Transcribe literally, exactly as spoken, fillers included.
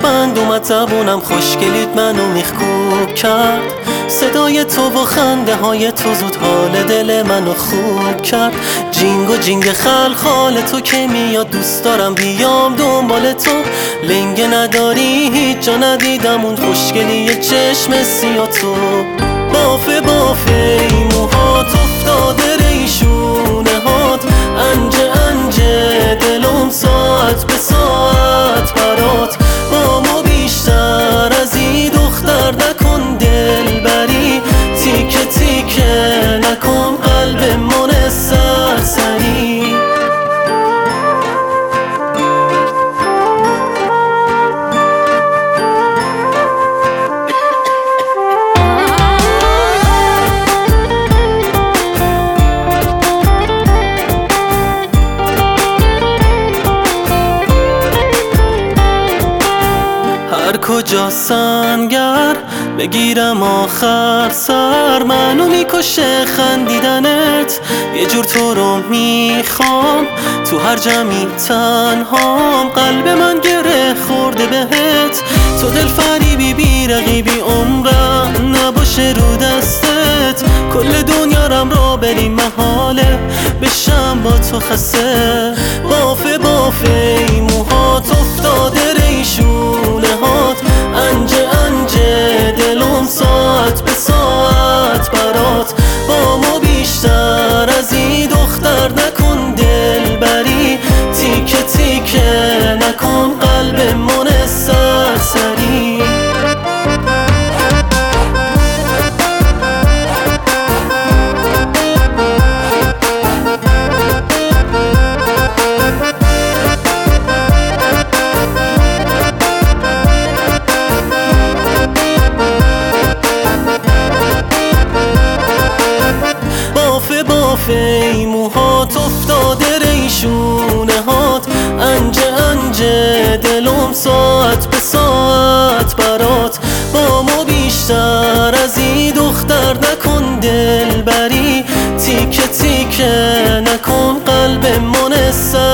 بند اومد زبونم، خوشگلیت منو میخکوب کرد. صدای تو و خنده های تو زود حال دل منو خوب کرد. جینگ و جینگ خلخال تو که میاد، دوست دارم بیام دنبال تو. لنگه نداری هیچ جا ندیدم اون خوشگلی چشم سیاه تو. بافه بافه ای موهات افتاده ریشونه هات، انجه انجه دلم ساعت به ساعت برات. با ما بیشتر از این دختر نکن دل بری، تیکه تیکه نکن قلب من سرسری. هر کجا سنگر بگیرم آخر سر، منو میکشه خندیدنت. یه جور تو رو میخوام، تو هر جمعی تنهام. قلب من گره خورده بهت، تو دل فریبی بی رقیبی، عمرم نباشه رو دستت. کل دنیا رم را بریم محاله، بشم با تو خسته. بافه بافه ای موهات افتاده ریشونه هات، انجه انجه دلم ساعت به ساعت برات. با ما بیشتر از این دختر نکن دل بری، تیکه تیکه نکن قلب من سرسری. بافه ای موهات افتاده ریشونه هات، انجه انجه دلم ساعت به ساعت برات. با ما بیشتر از این دختر نکن دل بری، تیکه تیکه نکن قلب من سر